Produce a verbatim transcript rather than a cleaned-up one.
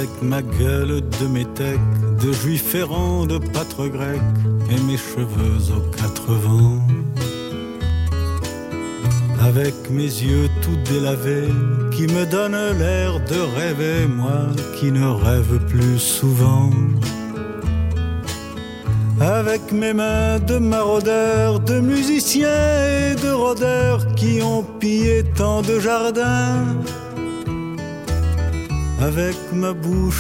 avec ma gueule de métèque, de juif errant, de pâtre grec, et mes cheveux aux quatre vents. Avec mes yeux tout délavés, qui me donnent l'air de rêver, moi qui ne rêve plus souvent. Avec mes mains de maraudeurs, de musiciens et de rôdeurs, qui ont pillé tant de jardins. Avec ma bouche